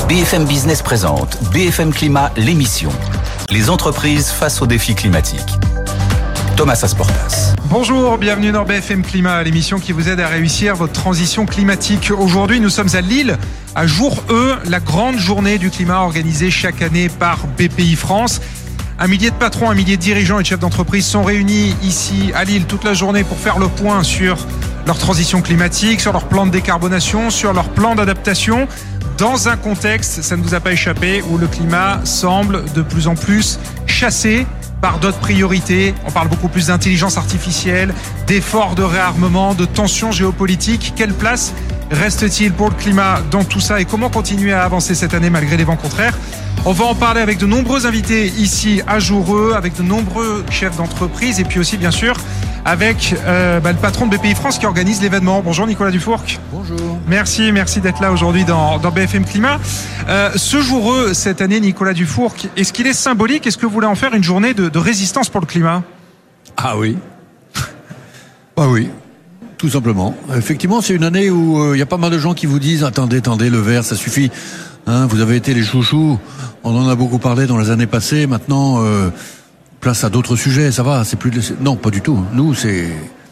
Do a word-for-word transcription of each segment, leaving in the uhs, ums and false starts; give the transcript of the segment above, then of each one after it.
B F M Business présente B F M Climat, l'émission. Les entreprises face aux défis climatiques. Thomas Asportas. Bonjour, bienvenue dans B F M Climat, l'émission qui vous aide à réussir votre transition climatique. Aujourd'hui, nous sommes à Lille, à jour E, la grande journée du climat organisée chaque année par B P I France. Un millier de patrons, un millier de dirigeants et de chefs d'entreprise sont réunis ici à Lille toute la journée pour faire le point sur leur transition climatique, sur leur plan de décarbonation, sur leur plan d'adaptation, dans un contexte, ça ne vous a pas échappé, où le climat semble de plus en plus chassé par d'autres priorités. On parle beaucoup plus d'intelligence artificielle, d'efforts de réarmement, de tensions géopolitiques. Quelle place reste-t-il pour le climat dans tout ça et comment continuer à avancer cette année malgré les vents contraires ? On va en parler avec de nombreux invités ici à Joureux, avec de nombreux chefs d'entreprise et puis aussi bien sûr avec euh, bah, le patron de B P I France qui organise l'événement. Bonjour Nicolas Dufourcq. Bonjour. Merci, merci d'être là aujourd'hui dans, dans B F M Climat. Euh, ce Joureux cette année, Nicolas Dufourcq, est-ce qu'il est symbolique ? Est-ce que vous voulez en faire une journée de, de résistance pour le climat ? Ah oui. Bah oui. Tout simplement. Effectivement, c'est une année où il euh, y a pas mal de gens qui vous disent « Attendez, attendez, le vert, ça suffit. Hein, vous avez été les chouchous. On en a beaucoup parlé dans les années passées. Maintenant, euh, place à d'autres sujets. Ça va, c'est plus... De... Non, pas du tout. Nous, c'est...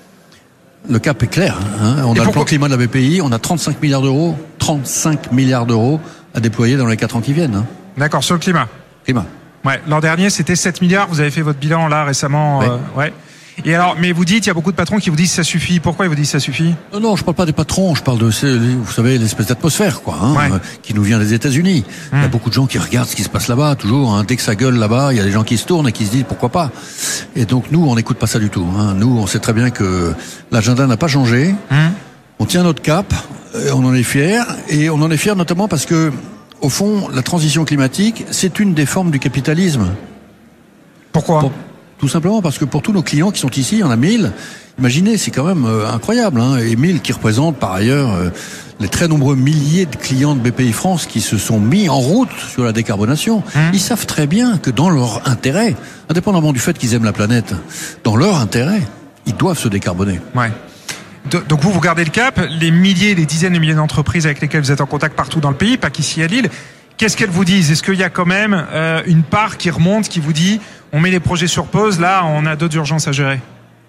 Le cap est clair. Hein. On Et a pourquoi... le plan climat de la B P I. On a trente-cinq milliards d'euros. trente-cinq milliards d'euros à déployer dans les quatre ans qui viennent. Hein. D'accord, sur le climat. Climat. Ouais, l'an dernier, c'était sept milliards. Vous avez fait votre bilan là récemment. Ouais. Euh, ouais. Et alors, mais vous dites, il y a beaucoup de patrons qui vous disent ça suffit. Pourquoi ils vous disent ça suffit ? Non, non, je parle pas des patrons, je parle de, vous savez, l'espèce d'atmosphère, quoi, hein, Ouais. euh, qui nous vient des États-Unis. Mmh. Il y a beaucoup de gens qui regardent ce qui se passe là-bas, toujours. Hein, dès que ça gueule là-bas, il y a des gens qui se tournent et qui se disent pourquoi pas. Et donc nous, on n'écoute pas ça du tout. Hein. Nous, on sait très bien que l'agenda n'a pas changé. Mmh. On tient notre cap, et on en est fiers, et on en est fiers notamment parce que, au fond, la transition climatique, c'est une des formes du capitalisme. Pourquoi ? Pour- Tout simplement parce que pour tous nos clients qui sont ici, il y en a mille. Imaginez, c'est quand même euh, incroyable. Hein, et mille qui représentent par ailleurs euh, les très nombreux milliers de clients de B P I France qui se sont mis en route sur la décarbonation. Mmh. Ils savent très bien que dans leur intérêt, indépendamment du fait qu'ils aiment la planète, dans leur intérêt, ils doivent se décarboner. Ouais. De- donc vous, vous gardez le cap. Les milliers, les dizaines de milliers d'entreprises avec lesquelles vous êtes en contact partout dans le pays, pas qu'ici à Lille. Qu'est-ce qu'elles vous disent ? Est-ce qu'il y a quand même euh, une part qui remonte, qui vous dit on met les projets sur pause, là on a d'autres urgences à gérer ?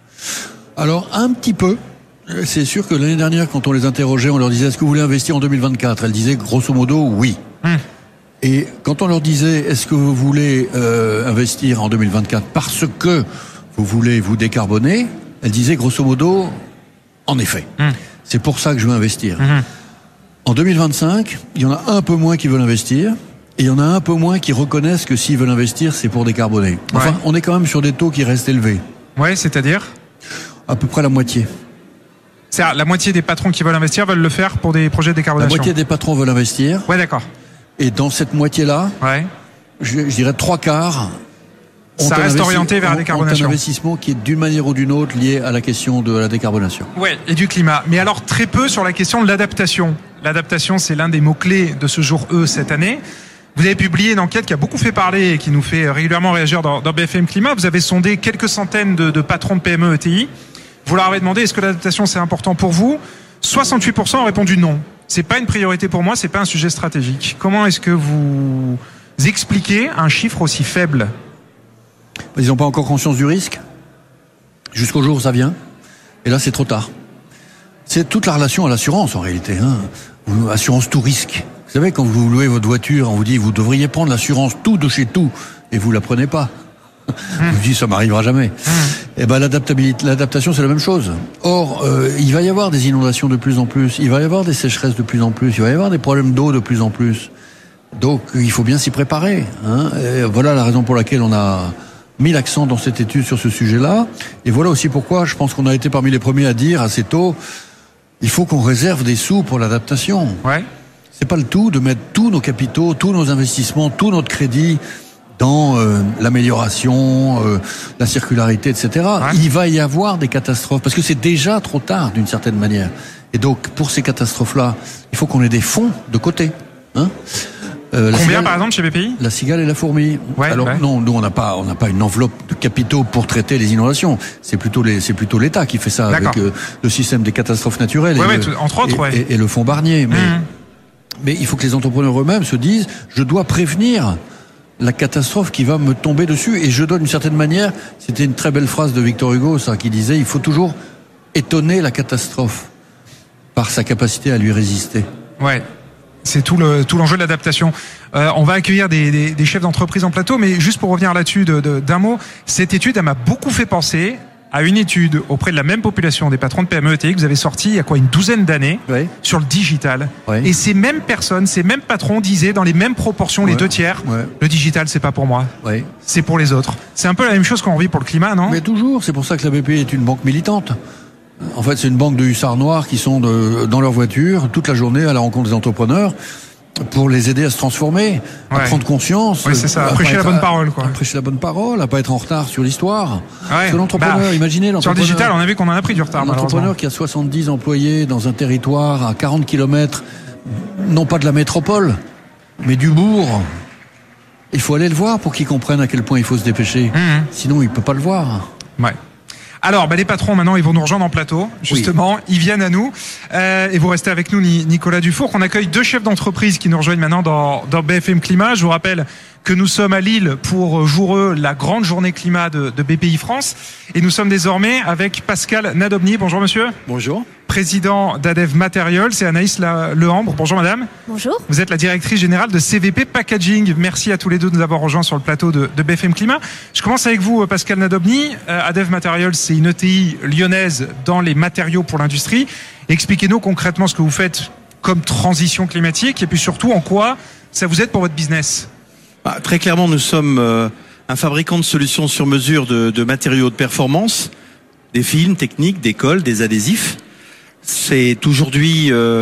Alors, un petit peu. C'est sûr que l'année dernière, quand on les interrogeait, on leur disait « Est-ce que vous voulez investir en deux mille vingt-quatre ?» Elles disaient grosso modo « Oui Hum. ». Et quand on leur disait « Est-ce que vous voulez euh, investir en deux mille vingt-quatre parce que vous voulez vous décarboner ?» Elles disaient grosso modo « En effet, Hum. c'est pour ça que je veux investir. Hum. » En deux mille vingt-cinq, il y en a un peu moins qui veulent investir. Et il y en a un peu moins qui reconnaissent que s'ils veulent investir, c'est pour décarboner. Enfin, Ouais. on est quand même sur des taux qui restent élevés. Ouais, c'est-à-dire ? À peu près la moitié. C'est-à-dire, la moitié des patrons qui veulent investir veulent le faire pour des projets de La décarbonation. moitié des patrons veulent investir. Ouais, d'accord. Et dans cette moitié-là, Ouais. je, je dirais trois quarts. ont Ça un reste investi- orienté vers la ont- décarbonation. ont un investissement qui est d'une manière ou d'une autre lié à la question de la décarbonation. Ouais, et du climat. Mais alors très peu sur la question de l'adaptation. L'adaptation, c'est l'un des mots-clés de ce jour E cette année. Vous avez publié une enquête qui a beaucoup fait parler et qui nous fait régulièrement réagir dans, dans B F M Climat. Vous avez sondé quelques centaines de, de patrons de P M E E T I. Vous leur avez demandé est-ce que l'adaptation c'est important pour vous ? soixante-huit pour cent ont répondu non. C'est pas une priorité pour moi, c'est pas un sujet stratégique. Comment est-ce que vous expliquez un chiffre aussi faible ? Ils n'ont pas encore conscience du risque. Jusqu'au jour où ça vient. Et là, c'est trop tard. C'est toute la relation à l'assurance, en réalité. Hein. Vous- Assurance tout risque. Vous savez, quand vous louez votre voiture, on vous dit, vous devriez prendre l'assurance tout de chez tout, et vous la prenez pas. Mmh. Vous dites, ça m'arrivera jamais. Mmh. Eh ben, l'adaptabilité, l'adaptation, c'est la même chose. Or, euh, il va y avoir des inondations de plus en plus, il va y avoir des sécheresses de plus en plus, il va y avoir des problèmes d'eau de plus en plus. Donc, il faut bien s'y préparer. Hein. Et voilà la raison pour laquelle on a mis l'accent dans cette étude sur ce sujet-là. Et voilà aussi pourquoi je pense qu'on a été parmi les premiers à dire assez tôt, il faut qu'on réserve des sous pour l'adaptation. Ouais. C'est pas le tout de mettre tous nos capitaux, tous nos investissements, tout notre crédit dans euh, l'amélioration, euh, la circularité, et cetera. Ouais. Il va y avoir des catastrophes parce que c'est déjà trop tard d'une certaine manière. Et donc pour ces catastrophes-là, il faut qu'on ait des fonds de côté. Hein euh, la Combien cigale, par exemple chez B P I ? La cigale et la fourmi. Ouais, Alors ouais. non, nous on n'a pas, on n'a pas une enveloppe de capitaux pour traiter les inondations. C'est plutôt les, c'est plutôt l'État qui fait ça D'accord. avec euh, le système des catastrophes naturelles Ouais, et, ouais, le, tout- entre autres, et, ouais. et, et le fonds Barnier. Mais Mmh. Mais il faut que les entrepreneurs eux-mêmes se disent, je dois prévenir la catastrophe qui va me tomber dessus. Et je donne d'une certaine manière, c'était une très belle phrase de Victor Hugo, ça, qui disait, il faut toujours étonner la catastrophe par sa capacité à lui résister. Ouais. C'est tout le tout l'enjeu de l'adaptation. Euh, on va accueillir des, des, des chefs d'entreprise en plateau, mais juste pour revenir là-dessus de, de, d'un mot, cette étude, elle m'a beaucoup fait penser à une étude auprès de la même population des patrons de P M E E T I que vous avez sorti il y a quoi, une douzaine d'années, oui. sur le digital. Oui. Et ces mêmes personnes, ces mêmes patrons disaient dans les mêmes proportions, ouais. les deux tiers, ouais. le digital, c'est pas pour moi, oui. c'est pour les autres. C'est un peu la même chose qu'on vit pour le climat, non? Mais toujours, c'est pour ça que la B P I est une banque militante. En fait, c'est une banque de hussards noirs qui sont de, dans leur voiture toute la journée à la rencontre des entrepreneurs pour les aider à se transformer, à ouais. prendre conscience. Oui, c'est ça, à prêcher la bonne parole, quoi. À prêcher la bonne parole, à pas être en retard sur l'histoire. Ouais. Parce que l'entrepreneur, bah, imaginez l'entrepreneur. Sur le digital, on a vu qu'on en a pris du retard, l'entrepreneur qui a soixante-dix employés dans un territoire à quarante kilomètres, non pas de la métropole, mais du bourg. Il faut aller le voir pour qu'il comprenne à quel point il faut se dépêcher. Mmh. Sinon, il peut pas le voir. Ouais. Alors, bah, les patrons, maintenant, ils vont nous rejoindre en plateau, justement. Oui. Ils viennent à nous. Euh, et vous restez avec nous, Nicolas Dufour. On accueille deux chefs d'entreprise qui nous rejoignent maintenant dans, dans B F M Climat. Je vous rappelle que nous sommes à Lille pour Jour-E, la grande journée climat de, de B P I France. Et nous sommes désormais avec Pascal Nadobny. Bonjour, monsieur. Bonjour. Président d'Adev Materials, c'est Anaïs Lehambre. Bonjour, madame. Bonjour. Vous êtes la directrice générale de C V P Packaging. Merci à tous les deux de nous avoir rejoints sur le plateau de, de B F M Climat. Je commence avec vous, Pascal Nadobny. Euh, Adev Materials, c'est une E T I lyonnaise dans les matériaux pour l'industrie. Expliquez-nous concrètement ce que vous faites comme transition climatique et puis surtout en quoi ça vous aide pour votre business. Bah, très clairement, nous sommes euh, un fabricant de solutions sur mesure de, de matériaux de performance, des films techniques, des cols, des adhésifs. C'est aujourd'hui euh,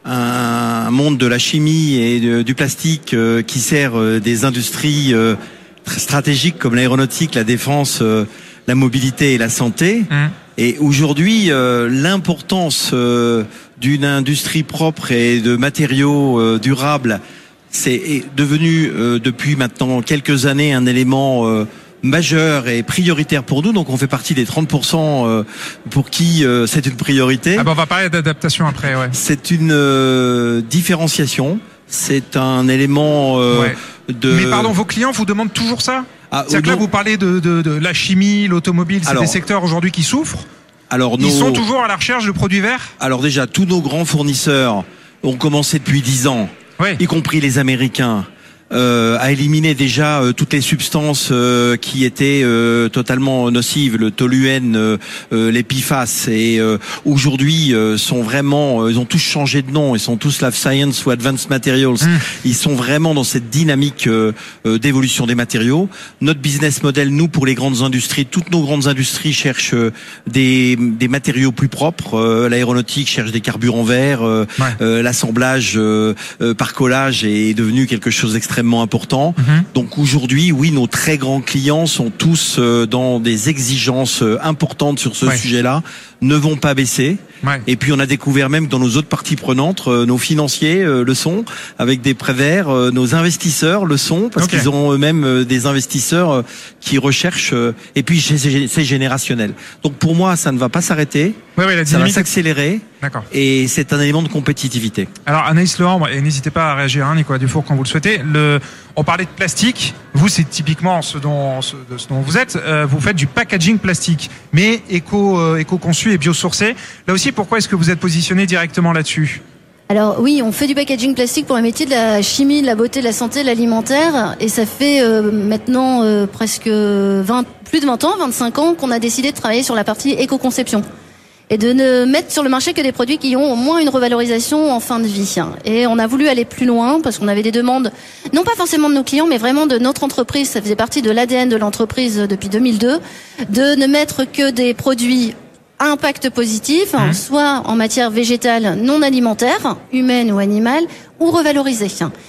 un monde de la chimie et de, du plastique euh, qui sert euh, des industries euh, très stratégiques comme l'aéronautique, la défense, euh, la mobilité et la santé. Mmh. Et aujourd'hui, euh, l'importance euh, d'une industrie propre et de matériaux euh, durables, c'est devenu euh, depuis maintenant quelques années un élément euh, majeur et prioritaire pour nous. Donc on fait partie des trente pour cent euh, pour qui euh, c'est une priorité. Ah ben on va parler d'adaptation après, ouais. C'est une euh, différenciation, c'est un élément euh, ouais. de... Mais pardon, vos clients vous demandent toujours ça? ah, C'est-à-dire que là vous parlez de, de, de la chimie, l'automobile, c'est des secteurs aujourd'hui qui souffrent. Alors nos... Ils sont toujours à la recherche de produits verts? Alors déjà, tous nos grands fournisseurs ont commencé depuis dix ans. Oui. Y compris les Américains, euh, à éliminer déjà euh, toutes les substances euh, qui étaient euh, totalement nocives, le toluène, euh, euh, les P F A S, et euh, aujourd'hui euh, sont vraiment, euh, ils ont tous changé de nom, ils sont tous Life Science ou Advanced Materials. Mmh. Ils sont vraiment dans cette dynamique euh, euh, d'évolution des matériaux. Notre business model, nous, pour les grandes industries, toutes nos grandes industries cherchent euh, des, des matériaux plus propres. Euh, l'aéronautique cherche des carburants verts. Euh, ouais. euh, l'assemblage euh, euh, par collage est devenu quelque chose d'extrêmement important. Mm-hmm. Donc aujourd'hui, oui, nos très grands clients sont tous euh, dans des exigences euh, importantes sur ce ouais. sujet-là, ne vont pas baisser. Ouais. Et puis on a découvert même dans nos autres parties prenantes, euh, nos financiers euh, le sont, avec des prêts verts, euh, nos investisseurs le sont, parce okay. qu'ils ont eux-mêmes euh, des investisseurs euh, qui recherchent, euh, et puis c'est, c'est générationnel. Donc pour moi, ça ne va pas s'arrêter, ouais, ouais, la ça va s'accélérer, d'accord. Et c'est un élément de compétitivité. Alors Anaïs Lehambre, et n'hésitez pas à réagir, hein, Nicolas Dufour, quand vous le souhaitez. Le, on parlait de plastique, vous c'est typiquement ce dont, ce, de ce dont vous êtes, euh, vous faites du packaging plastique, mais éco, euh, éco-conçu et biosourcé. Là aussi, pourquoi est-ce que vous êtes positionné directement là-dessus ? Alors oui, on fait du packaging plastique pour un métier de la chimie, de la beauté, de la santé, de l'alimentaire, et ça fait euh, maintenant euh, presque vingt, plus de vingt ans, vingt-cinq ans qu'on a décidé de travailler sur la partie éco-conception et de ne mettre sur le marché que des produits qui ont au moins une revalorisation en fin de vie. Et on a voulu aller plus loin parce qu'on avait des demandes, non pas forcément de nos clients, mais vraiment de notre entreprise. Ça faisait partie de l'A D N de l'entreprise depuis deux mille deux, de ne mettre que des produits à impact positif, mmh. soit en matière végétale non alimentaire, humaine ou animale, ou revalorisée.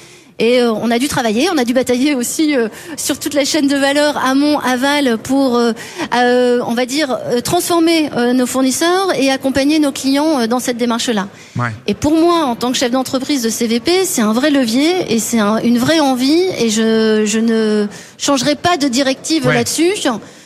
Et euh, on a dû travailler, on a dû batailler aussi euh, sur toute la chaîne de valeur amont, aval pour, euh, euh, on va dire, euh, transformer euh, nos fournisseurs et accompagner nos clients euh, dans cette démarche-là. Ouais. Et pour moi, en tant que chef d'entreprise de C V P, c'est un vrai levier et c'est un, une vraie envie. Et je, je ne changerai pas de directive ouais. là-dessus.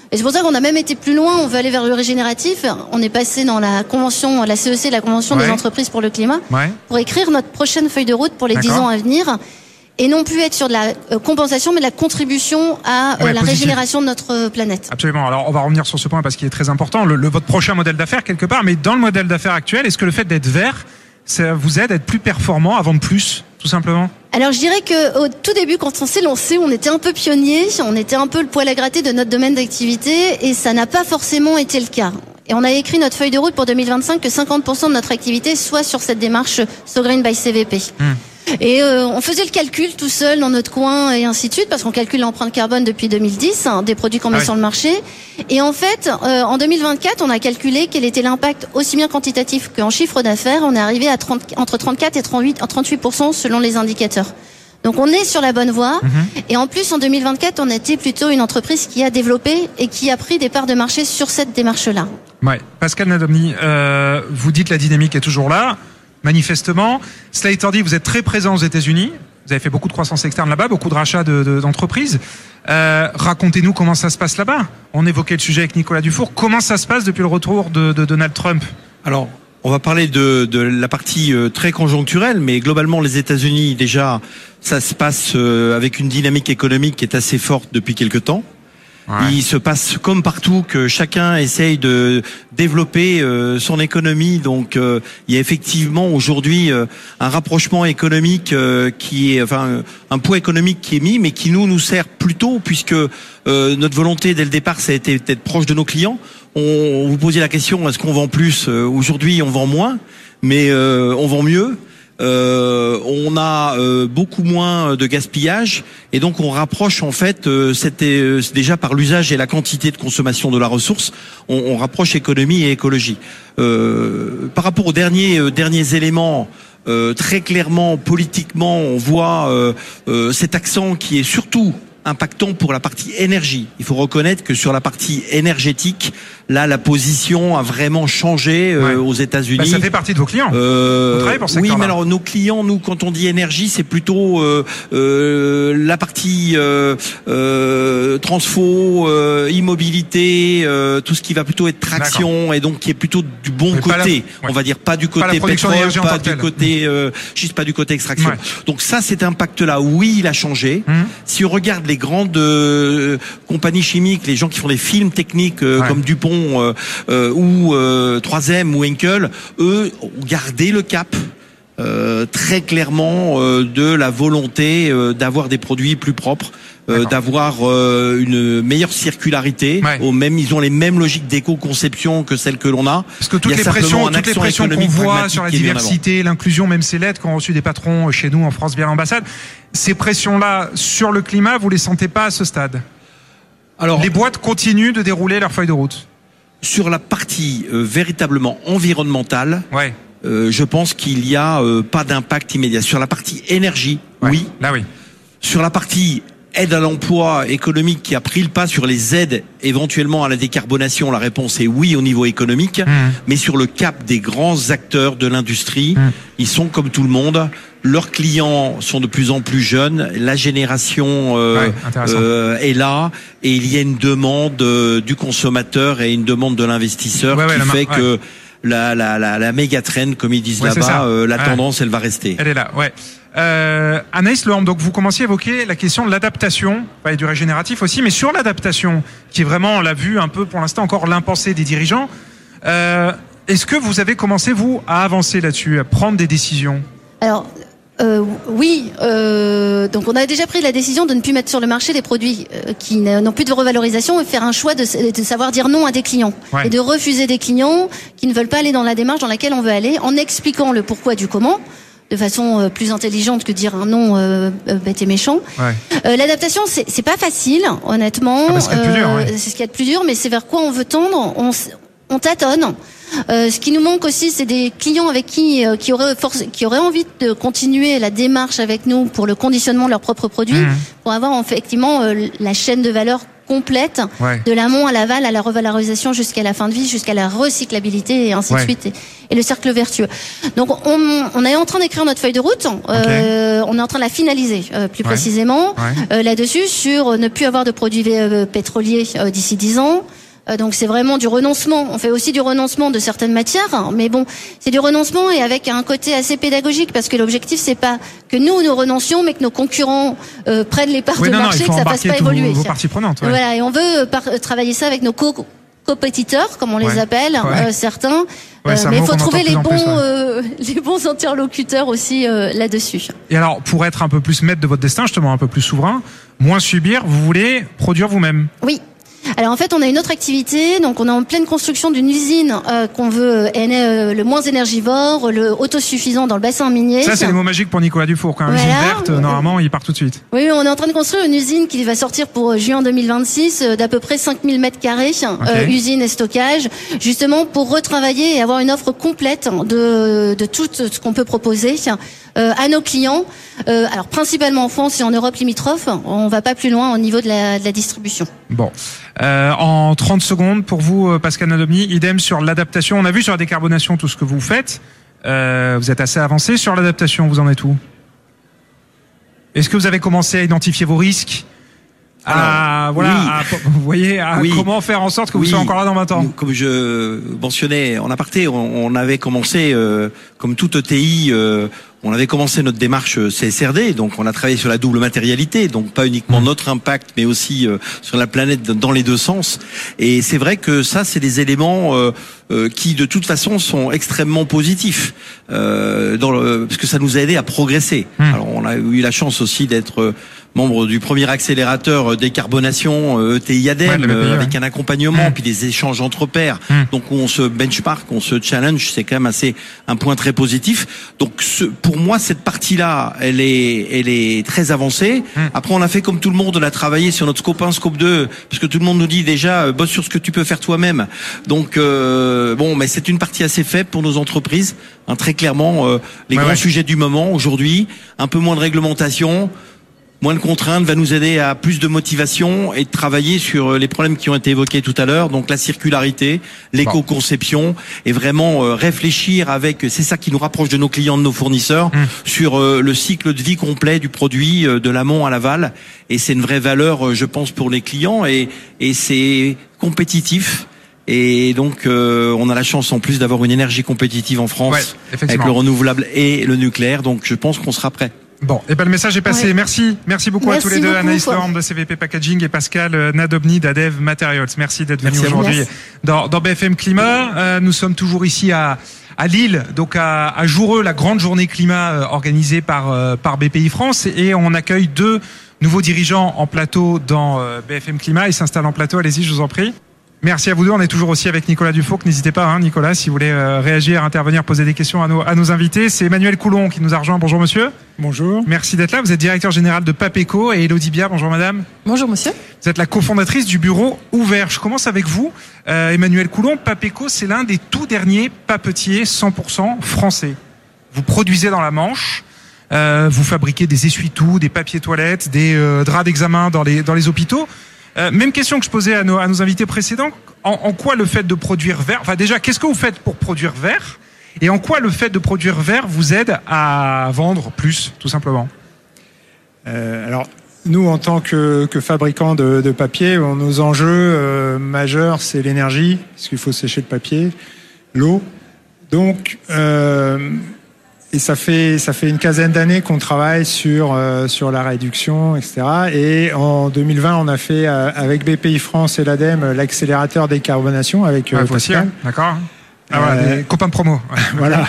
Et c'est pour ça qu'on a même été plus loin, on veut aller vers le régénératif. On est passé dans la convention, la C E C, la convention ouais. des entreprises pour le climat, ouais. pour écrire notre prochaine feuille de route pour les dix ans à venir. Et non plus être sur de la euh, compensation, mais de la contribution à euh, ouais, la positif. régénération de notre planète. Absolument. Alors, on va revenir sur ce point parce qu'il est très important. Le, le, votre prochain modèle d'affaires, quelque part, mais dans le modèle d'affaires actuel, est-ce que le fait d'être vert, ça vous aide à être plus performant, à vendre plus, tout simplement? Alors, je dirais que au tout début, quand on s'est lancé, on était un peu pionnier, on était un peu le poil à gratter de notre domaine d'activité, et ça n'a pas forcément été le cas. Et on a écrit notre feuille de route pour deux mille vingt-cinq que cinquante pour cent de notre activité soit sur cette démarche So Green by C V P. Hum. Et euh, on faisait le calcul tout seul dans notre coin et ainsi de suite, parce qu'on calcule l'empreinte carbone depuis deux mille dix, hein, des produits qu'on met ah oui. sur le marché. Et en fait, euh, en deux mille vingt-quatre, on a calculé quel était l'impact aussi bien quantitatif qu'en chiffre d'affaires. On est arrivé à trente, entre trente-quatre et trente-huit pour cent selon les indicateurs. Donc on est sur la bonne voie. Mm-hmm. Et en plus, en deux mille vingt-quatre, on était plutôt une entreprise qui a développé et qui a pris des parts de marché sur cette démarche-là. Ouais. Pascal Nadomny, euh, vous dites la dynamique est toujours là. Manifestement, cela étant dit, vous êtes très présent aux États-Unis. Vous avez fait beaucoup de croissance externe là-bas, beaucoup de rachats de, de, d'entreprises. Euh, racontez-nous comment ça se passe là-bas. On évoquait le sujet avec Nicolas Dufour. Comment ça se passe depuis le retour de, de Donald Trump? Alors, on va parler de, de la partie euh, très conjoncturelle, mais globalement, les États-Unis, déjà, ça se passe euh, avec une dynamique économique qui est assez forte depuis quelque temps. Ouais. Il se passe comme partout que chacun essaye de développer euh, son économie. Donc, euh, il y a effectivement aujourd'hui euh, un rapprochement économique euh, qui est, enfin, un poids économique qui est mis, mais qui nous nous sert plutôt puisque euh, notre volonté dès le départ, ça a été d'être proche de nos clients. On, on vous posait la question, est-ce qu'on vend plus? euh, Aujourd'hui, on vend moins, mais euh, on vend mieux. Euh, on a euh, beaucoup moins de gaspillage et donc on rapproche en fait euh, c'était euh, déjà par l'usage et la quantité de consommation de la ressource, on, on rapproche économie et écologie. Euh, par rapport aux derniers euh, derniers éléments, euh, très clairement politiquement, on voit euh, euh, cet accent qui est surtout impactant pour la partie énergie. Il faut reconnaître que sur la partie énergétique, là, la position a vraiment changé euh, ouais. aux États-Unis. Bah, ça fait partie de vos clients. Euh, Vous travaillez pour ce oui, mais là. alors nos clients, nous, quand on dit énergie, c'est plutôt euh, euh, la partie euh, euh, transfo, euh, immobilité, euh, tout ce qui va plutôt être traction. D'accord. Et donc qui est plutôt du bon mais côté. La, ouais. On va dire pas du côté pas pétrole, pas du côté, euh, juste pas du côté extraction. Ouais. Donc ça, cet impact-là, oui, il a changé. Mmh. Si on regarde les grandes euh, compagnies chimiques, les gens qui font des films techniques euh, ouais. comme Dupont euh, euh, ou euh, trois M ou Henkel, eux ont gardé le cap euh, très clairement euh, de la volonté euh, d'avoir des produits plus propres, euh, d'avoir euh, une meilleure circularité. Ouais. Au même, ils ont les mêmes logiques d'éco-conception que celles que l'on a. Parce que toutes les pressions, toutes les pressions qu'on voit sur la diversité, l'inclusion, même ces lettres qu'ont reçues des patrons chez nous en France via l'ambassade, ces pressions-là sur le climat, vous les sentez pas à ce stade? Alors, les boîtes continuent de dérouler leur feuille de route. Sur la partie euh, véritablement environnementale, ouais. euh, je pense qu'il y a euh, pas d'impact immédiat. Sur la partie énergie, ouais. oui. Là, oui. Sur la partie aide à l'emploi économique qui a pris le pas sur les aides éventuellement à la décarbonation, la réponse est oui au niveau économique. Mmh. Mais sur le cap des grands acteurs de l'industrie, mmh. ils sont comme tout le monde. Leurs clients sont de plus en plus jeunes, la génération euh, ouais, euh, est là et il y a une demande euh, du consommateur et une demande de l'investisseur ouais, qui ouais, fait la, que ouais. la, la, la, la méga trend, comme ils disent ouais, là-bas, euh, la ouais. tendance, elle va rester. Elle est là, ouais. Euh, Anaïs Lehorme, donc vous commenciez à évoquer la question de l'adaptation, et du régénératif aussi, mais sur l'adaptation, qui est vraiment, on l'a vu un peu pour l'instant encore l'impensé des dirigeants, euh, est-ce que vous avez commencé, vous, à avancer là-dessus, à prendre des décisions? Alors, Euh, oui, euh, donc on a déjà pris la décision de ne plus mettre sur le marché des produits euh, qui n'ont plus de revalorisation et faire un choix de, de savoir dire non à des clients ouais. et de refuser des clients qui ne veulent pas aller dans la démarche dans laquelle on veut aller, en expliquant le pourquoi du comment, de façon euh, plus intelligente que dire un non euh, bête et méchant. Ouais. Euh, l'adaptation, c'est, c'est pas facile, honnêtement. Ah bah c'est, euh, dur, ouais. c'est ce qu'il y a de plus dur, mais c'est vers quoi on veut tendre. On, on tâtonne. Euh, ce qui nous manque aussi, c'est des clients avec qui euh, qui auraient force, qui auraient envie de continuer la démarche avec nous pour le conditionnement de leurs propres produits, mmh. pour avoir effectivement euh, la chaîne de valeur complète, ouais. de l'amont à l'aval, à la revalorisation jusqu'à la fin de vie, jusqu'à la recyclabilité et ainsi ouais. de suite, et, et le cercle vertueux. Donc on, on est en train d'écrire notre feuille de route, okay. euh, on est en train de la finaliser euh, plus ouais. précisément ouais. Euh, là-dessus, sur ne plus avoir de produits euh, pétroliers euh, d'ici dix ans. Donc c'est vraiment du renoncement. On fait aussi du renoncement de certaines matières, mais bon, c'est du renoncement et avec un côté assez pédagogique parce que l'objectif c'est pas que nous nous renoncions, mais que nos concurrents euh, prennent les parts oui, de non, marché, non, que ça fasse pas évoluer. Vos parties prenantes. Ouais. Voilà, et on veut par- travailler ça avec nos co- compétiteurs, comme on les ouais. appelle, ouais. euh, certains. Ouais, euh, mais il faut trouver les bons, plus, ouais. euh, les bons interlocuteurs aussi euh, là-dessus. Et alors, pour être un peu plus maître de votre destin, justement un peu plus souverain, moins subir, vous voulez produire vous-même. Oui. Alors en fait, on a une autre activité, donc on est en pleine construction d'une usine euh, qu'on veut euh, le moins énergivore, le autosuffisant dans le bassin minier. Ça, c'est les mots magiques pour Nicolas Dufour. Quand voilà. Une usine verte, euh, normalement, il part tout de suite. Oui, on est en train de construire une usine qui va sortir pour juin deux mille vingt-six euh, d'à peu près cinq mille mètres carrés, okay. euh, usine et stockage, justement pour retravailler et avoir une offre complète de, de tout ce qu'on peut proposer euh, à nos clients. Euh, alors principalement en France et en Europe limitrophe. On va pas plus loin au niveau de la, de la distribution. Bon. Euh, en trente secondes, pour vous, Pascal Nadobny, idem sur l'adaptation. On a vu sur la décarbonation tout ce que vous faites. Euh, vous êtes assez avancé. Sur l'adaptation, vous en êtes où? Est-ce que vous avez commencé à identifier vos risques? À, voilà, oui. à, vous voyez, à oui. comment faire en sorte que vous oui. soyez encore là dans vingt ans? Comme je mentionnais en aparté, on, on avait commencé, euh, comme toute E T I, euh, on avait commencé notre démarche C S R D, donc on a travaillé sur la double matérialité, donc pas uniquement notre impact, mais aussi euh, sur la planète dans les deux sens. Et c'est vrai que ça, c'est des éléments euh, euh, qui, de toute façon, sont extrêmement positifs, euh, dans le, parce que ça nous a aidé à progresser. Mmh. Alors, on a eu la chance aussi d'être membre du premier accélérateur décarbonation E T I ADEME, ouais, euh, avec un accompagnement, mmh. puis des échanges entre pairs. Mmh. Donc, où on se benchmark, on se challenge, c'est quand même assez un point très positif. Donc, ce, pour moi, cette partie-là, elle est, elle est très avancée. Mmh. Après, on a fait comme tout le monde, on a travaillé sur notre scope un, scope deux, parce que tout le monde nous dit déjà, euh, bosse sur ce que tu peux faire toi-même. Donc, euh, bon, mais c'est une partie assez faible pour nos entreprises. Hein, très clairement, euh, les ouais, grands ouais. sujets du moment aujourd'hui, un peu moins de réglementation, moins de contraintes, va nous aider à plus de motivation et de travailler sur les problèmes qui ont été évoqués tout à l'heure, donc la circularité, l'éco-conception, et vraiment euh, réfléchir avec, c'est ça qui nous rapproche de nos clients, de nos fournisseurs, mmh. sur euh, le cycle de vie complet du produit, euh, de l'amont à l'aval, et c'est une vraie valeur, euh, je pense, pour les clients, et, et c'est compétitif. Et donc, euh, on a la chance en plus d'avoir une énergie compétitive en France, ouais, avec le renouvelable et le nucléaire, donc je pense qu'on sera prêt. Bon, et ben le message est passé. Ouais. Merci, merci beaucoup merci à tous les deux, beaucoup, Anaïs quoi. Lorme de C V P Packaging et Pascal Nadobny d'Adev Materials. Merci d'être venus aujourd'hui dans, dans B F M Climat. Euh, nous sommes toujours ici à à Lille, donc à, à Joureux, la grande journée climat euh, organisée par euh, par B P I France, et on accueille deux nouveaux dirigeants en plateau dans euh, B F M Climat. Ils s'installent en plateau. Allez-y, je vous en prie. Merci à vous deux. On est toujours aussi avec Nicolas Dufour. N'hésitez pas, hein, Nicolas, si vous voulez euh, réagir, intervenir, poser des questions à nos, à nos invités. C'est Emmanuel Coulon qui nous a rejoint. Bonjour monsieur. Bonjour. Merci d'être là. Vous êtes directeur général de Papeco, et Elodie Bia. Bonjour madame. Bonjour monsieur. Vous êtes la cofondatrice du bureau Ouvert. Je commence avec vous. Euh, Emmanuel Coulon, Papeco, c'est l'un des tout derniers papetiers cent pour cent français. Vous produisez dans la Manche. Euh, vous fabriquez des essuie-tout, des papiers toilettes, des euh, draps d'examen dans les, dans les hôpitaux. Euh, même question que je posais à nos, à nos invités précédents. En, en quoi le fait de produire vert, enfin déjà, qu'est-ce que vous faites pour produire vert, et en quoi le fait de produire vert vous aide à vendre plus, tout simplement? euh, Alors, nous, en tant que, que fabricants de, de papier, nos enjeux euh, majeurs, c'est l'énergie, parce qu'il faut sécher le papier, l'eau. Donc, euh, et ça fait ça fait une quinzaine d'années qu'on travaille sur euh, sur la réduction, et cetera. Et en deux mille vingt, on a fait euh, avec B P I France et l'ADEME l'accélérateur décarbonation avec euh, ouais, voici, hein, d'accord. Ah, voilà, euh, des copains de promo. Ouais. Voilà.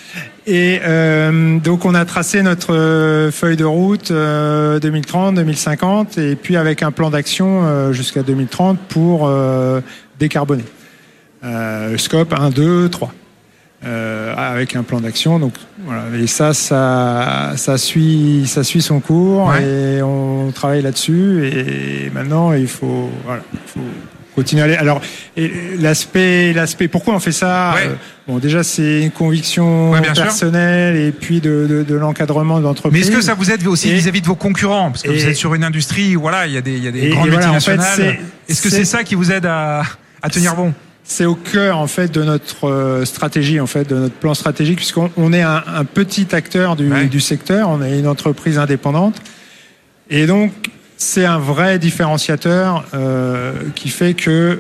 Et euh, donc on a tracé notre feuille de route euh, deux mille trente, deux mille cinquante, et puis avec un plan d'action euh, jusqu'à deux mille trente pour euh, décarboner. Euh, scope un, deux, trois. Euh, avec un plan d'action, donc voilà. Et ça, ça, ça suit, ça suit son cours, ouais. Et on travaille là-dessus. Et maintenant, il faut, voilà, il faut continuer à aller. Alors, et l'aspect, l'aspect, pourquoi on fait ça? Ouais. euh, Bon, déjà, c'est une conviction ouais, personnelle sûr. et puis de, de, de l'encadrement de l'entreprise. Mais est-ce que ça vous aide aussi et, vis-à-vis de vos concurrents? Parce que et, vous êtes sur une industrie où voilà, il y a des, il y a des et, grandes et voilà, multinationales. En fait, c'est, est-ce que c'est, c'est ça qui vous aide à, à tenir bon? C'est au cœur en fait de notre stratégie, en fait, de notre plan stratégique, puisqu'on on est un, un petit acteur du, ouais. du secteur, on est une entreprise indépendante, et donc c'est un vrai différenciateur euh, qui fait que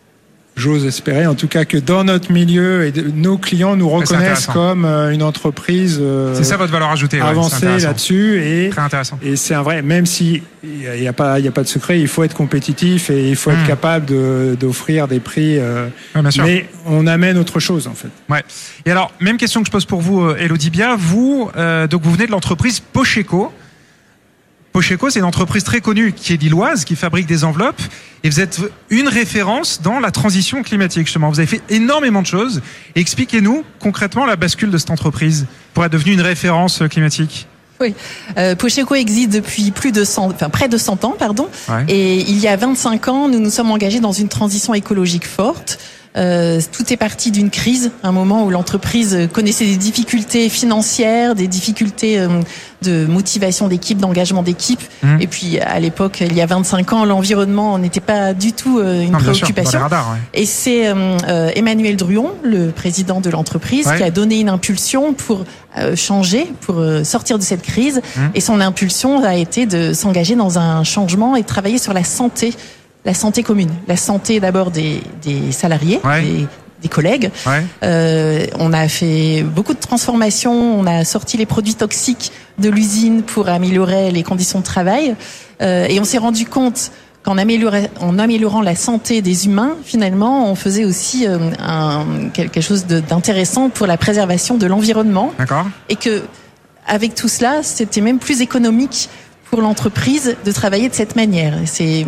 j'ose espérer, en tout cas, que dans notre milieu et de, nos clients nous reconnaissent comme euh, une entreprise. Euh, c'est ça votre valeur ajoutée. Avancée ouais, là-dessus et très intéressant. Et c'est un vrai, même si il y a pas, il y a pas de secret, il faut être compétitif et il faut mmh. être capable de, d'offrir des prix. Euh, ouais, bien sûr. Mais on amène autre chose en fait. Ouais. Et alors, même question que je pose pour vous, Elodie Bia. Vous, euh, donc vous venez de l'entreprise Pocheco. Pocheco, c'est une entreprise très connue qui est lilloise, qui fabrique des enveloppes. Et vous êtes une référence dans la transition climatique, justement. Vous avez fait énormément de choses. Et expliquez-nous concrètement la bascule de cette entreprise pour être devenue une référence climatique. Oui, euh, Pocheco existe depuis plus de cent, enfin près de cent ans, pardon. Ouais. Et il y a vingt-cinq ans, nous nous sommes engagés dans une transition écologique forte. Euh, tout est parti d'une crise, un moment où l'entreprise connaissait des difficultés financières, des difficultés euh, de motivation d'équipe, d'engagement d'équipe. Mmh. Et puis à l'époque, il y a vingt-cinq ans, l'environnement n'était pas du tout euh, une non, préoccupation. Sûr, radars, ouais. Et c'est euh, Emmanuel Druon, le président de l'entreprise, ouais. qui a donné une impulsion pour euh, changer, pour euh, sortir de cette crise. Mmh. Et son impulsion a été de s'engager dans un changement et de travailler sur la santé. La santé commune, la santé d'abord des, des salariés, ouais. des, des collègues. Ouais. Euh, on a fait beaucoup de transformations, on a sorti les produits toxiques de l'usine pour améliorer les conditions de travail. Euh, et on s'est rendu compte qu'en améliorant, en améliorant la santé des humains, finalement, on faisait aussi euh, un, quelque chose de, d'intéressant pour la préservation de l'environnement. D'accord. Et que, avec tout cela, c'était même plus économique pour l'entreprise de travailler de cette manière. C'est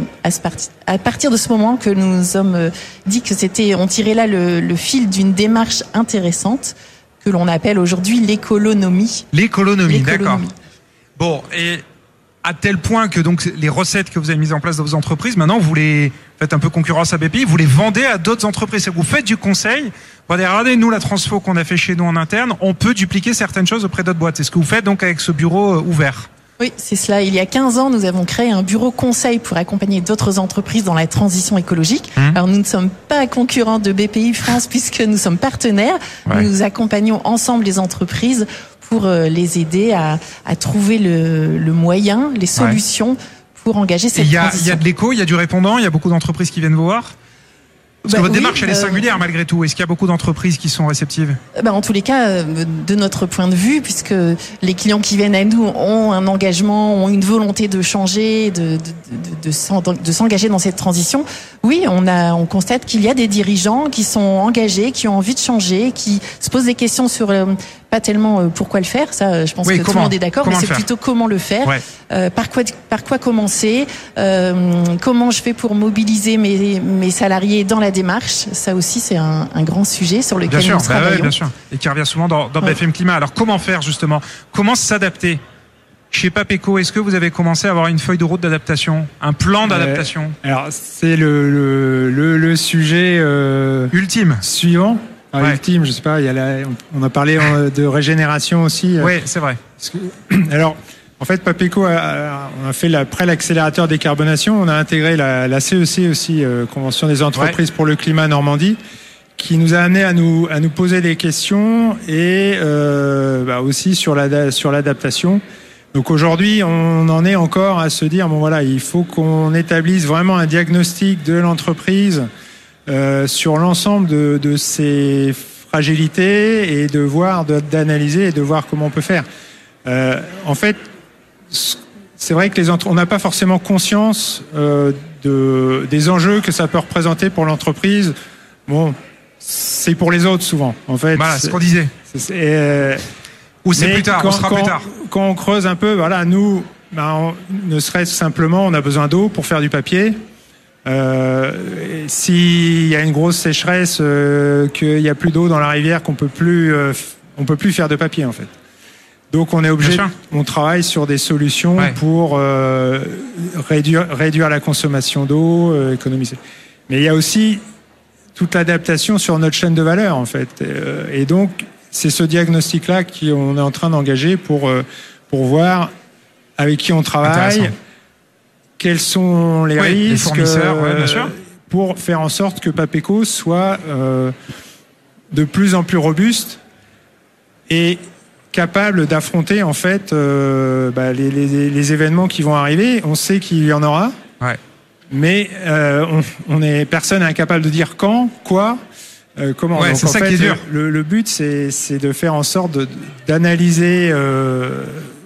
à partir de ce moment que nous nous sommes dit que c'était, on tirait là le, le fil d'une démarche intéressante que l'on appelle aujourd'hui l'écolonomie. L'économie, d'accord. Bon, et à tel point que donc les recettes que vous avez mises en place dans vos entreprises, maintenant vous les faites un peu concurrence à B P I, vous les vendez à d'autres entreprises. Vous faites du conseil. Vous allez regarder, nous, la transfo qu'on a fait chez nous en interne, on peut dupliquer certaines choses auprès d'autres boîtes. C'est ce que vous faites donc avec ce bureau ouvert. Oui, c'est cela. Il y a quinze ans, nous avons créé un bureau conseil pour accompagner d'autres entreprises dans la transition écologique. Mmh. Alors, nous ne sommes pas concurrents de B P I France puisque nous sommes partenaires. Ouais. Nous accompagnons ensemble les entreprises pour les aider à, à trouver le, le moyen, les solutions ouais. pour engager cette y a, transition. Il y a de l'écho, il y a du répondant, il y a beaucoup d'entreprises qui viennent vous voir. Parce bah, que votre oui, démarche, elle est singulière euh, malgré tout. Est-ce qu'il y a beaucoup d'entreprises qui sont réceptives ? Bah, en tous les cas, de notre point de vue, puisque les clients qui viennent à nous ont un engagement, ont une volonté de changer, de, de, de, de, de s'engager dans cette transition, oui, on, a, on constate qu'il y a des dirigeants qui sont engagés, qui ont envie de changer, qui se posent des questions sur... Euh, pas tellement euh, pourquoi le faire, ça je pense oui, que comment, tout le monde est d'accord, mais c'est faire. plutôt comment le faire, ouais. euh, par quoi par quoi commencer, euh, comment je fais pour mobiliser mes, mes salariés dans la démarche, ça aussi c'est un, un grand sujet sur lequel bien sûr, nous travaillons. Bah ouais, bien sûr, et qui revient souvent dans, dans ouais. B F M Climat. Alors comment faire justement, comment s'adapter ? Chez Papeco, est-ce que vous avez commencé à avoir une feuille de route d'adaptation, un plan d'adaptation ? euh, Alors c'est le, le, le, le sujet euh, ultime suivant. Ah, ouais. Ultime, je sais pas, il y a la, on a parlé de régénération aussi. Oui, c'est vrai. Que, alors, en fait, Papeco a, a, on a fait la, après l'accélérateur décarbonation, on a intégré la, la C E C aussi, euh, Convention des entreprises ouais. pour le climat Normandie, qui nous a amené à nous à nous poser des questions et euh, bah aussi sur la sur l'adaptation. Donc aujourd'hui, on en est encore à se dire bon voilà, il faut qu'on établisse vraiment un diagnostic de l'entreprise. Euh, sur l'ensemble de, de ces fragilités et de voir, de, d'analyser et de voir comment on peut faire. Euh, en fait, c'est vrai que les entre- on n'a pas forcément conscience euh, de, des enjeux que ça peut représenter pour l'entreprise. Bon, c'est pour les autres souvent. En fait, voilà, c'est ce qu'on disait. C'est, c'est, euh, Ou c'est plus tard, quand, on sera quand, plus tard. Quand on creuse un peu, voilà, nous, ben, on, ne serait-ce simplement, on a besoin d'eau pour faire du papier. Euh, s'il y a une grosse sécheresse, euh, qu'il y a plus d'eau dans la rivière, qu'on peut plus, euh, on peut plus faire de papier en fait. Donc on est obligé, on travaille sur des solutions ouais. pour euh, réduire, réduire la consommation d'eau, euh, économiser. Mais il y a aussi toute l'adaptation sur notre chaîne de valeur en fait. Et donc c'est ce diagnostic-là qu'on est en train d'engager pour pour voir avec qui on travaille, quels sont les oui, risques, les fournisseurs, euh, ouais, bien sûr. pour faire en sorte que Papeco soit euh, de plus en plus robuste et capable d'affronter en fait euh, bah, les, les, les événements qui vont arriver. On sait qu'il y en aura, ouais. mais euh, on, on est personne incapable de dire quand, quoi, euh, comment. Ouais, Donc, c'est en ça fait, qui est dur. Le, le but, c'est, c'est de faire en sorte de, d'analyser euh,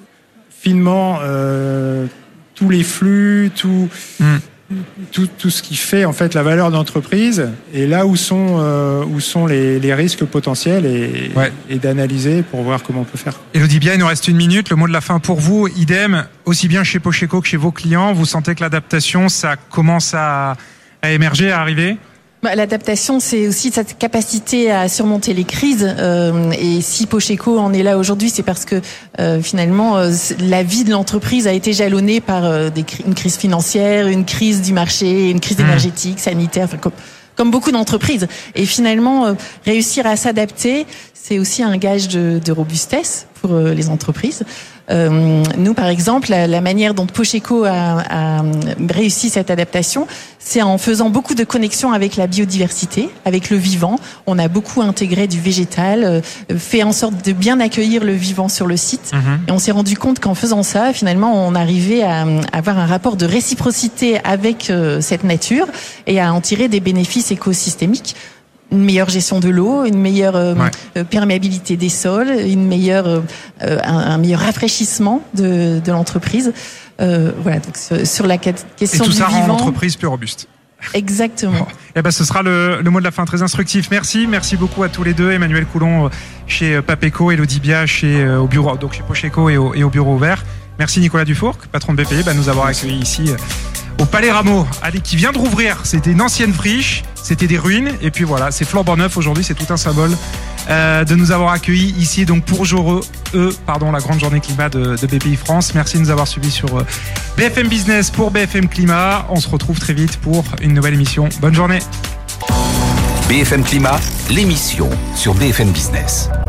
finement euh, tous les flux, tout. Mm. Tout, tout ce qui fait en fait la valeur d'entreprise et là où sont euh, où sont les, les risques potentiels et, ouais. et d'analyser pour voir comment on peut faire. Élodie Bia, il nous reste une minute. Le mot de la fin pour vous, idem, aussi bien chez Pocheco que chez vos clients. Vous sentez que l'adaptation, ça commence à, à émerger, à arriver? Bah, l'adaptation, c'est aussi cette capacité à surmonter les crises. Euh, et si Pocheco en est là aujourd'hui, c'est parce que euh, finalement, euh, la vie de l'entreprise a été jalonnée par euh, des, une crise financière, une crise du marché, une crise mmh. énergétique, sanitaire, enfin, comme, comme beaucoup d'entreprises. Et finalement, euh, réussir à s'adapter, c'est aussi un gage de, de robustesse pour euh, les entreprises. Euh, nous, par exemple, la, la manière dont Pocheco a, a réussi cette adaptation, c'est en faisant beaucoup de connexions avec la biodiversité, avec le vivant. On a beaucoup intégré du végétal, euh, fait en sorte de bien accueillir le vivant sur le site. Mmh. Et on s'est rendu compte qu'en faisant ça, finalement, on arrivait à, à avoir un rapport de réciprocité avec euh, cette nature et à en tirer des bénéfices écosystémiques. Une meilleure gestion de l'eau, une meilleure euh, ouais. perméabilité des sols, une meilleure, euh, un, un meilleur rafraîchissement de, de l'entreprise. Euh, voilà, donc sur la question du vivant. Et tout ça rend l'entreprise plus robuste. Exactement. Bon. Et ben, ce sera le, le mot de la fin très instructif. Merci, merci beaucoup à tous les deux. Emmanuel Coulon chez Papeco, Élodie Bia chez au bureau, donc chez Pocheco et au, et au bureau ouvert. Merci Nicolas Dufourc, patron de B P I, bah, nous avoir accueillis ici au Palais Rameau, allez, qui vient de rouvrir. C'était une ancienne friche, c'était des ruines, et puis voilà, c'est flambant neuf aujourd'hui, c'est tout un symbole euh, de nous avoir accueillis ici, donc pour jour E, pardon, la grande journée climat de, de B P I France. Merci de nous avoir suivis sur euh, B F M Business pour B F M Climat. On se retrouve très vite pour une nouvelle émission. Bonne journée. B F M Climat, l'émission sur B F M Business.